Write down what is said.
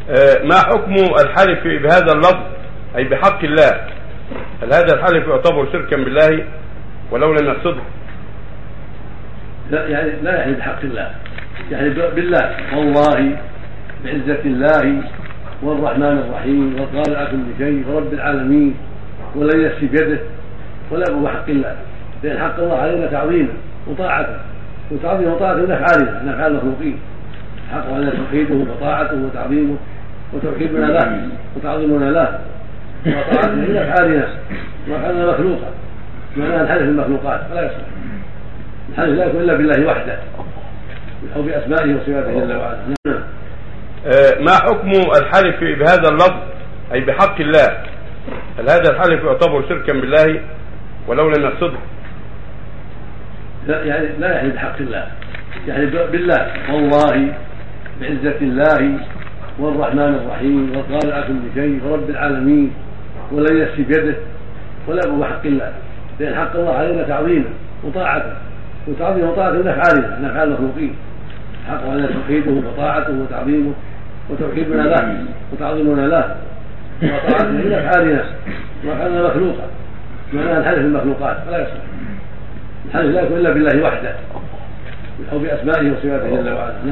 ما حكم الحلف بهذا اللفظ أي بحق الله؟ هل هذا الحلف يعتبر شركا بالله ولو لم يقصده؟ لا، يعني لا يحلف بحق الله، يعني بالله، والله بعزة الله والرحمن الرحيم والقادر على كل شيء ورب العالمين ولن يسفي بيده، ولا بحق الله، لأن حق الله علينا تعظيمه وطاعته، وتعظيمه وطاعته من أفعالنا، من أفعال المخلوقين. حق علينا توحيده وطاعته وتعظيمه وتوحيدنا له وتعظيمنا له وطاعته من أفعالنا وأفعالنا مخلوقة، معناها الحلف بالمخلوقات فلا يصح. الحلف لا يكون إلا بالله وحده أو بأسمائه وصفاته جل وعلا. ما حكم الحلف بهذا اللفظ أي بحق الله؟ هل هذا الحلف يعتبر شركا بالله ولو لم يقصده؟ لا، يعني لا يحلف بحق الله، يعني بالله، والله بعزة الله والرحمن الرحيم والقادر على كل شيء ورب العالمين ولن يسفي بيده، ولا بحق الله، لأن حق الله علينا تعظيمه وطاعته، وتعظيمه وطاعته من أفعالنا، من أفعال المخلوقين. حق علينا توحيده وطاعته وتعظيمه وتوحيدنا له وتعظيمنا له وطاعته من أفعالنا وأفعالنا مخلوقة، معناها الحلف بالمخلوقات فلا يصح. الحلف لا يكون إلا بالله وحده أو بأسمائه وصفاته جل وعلا.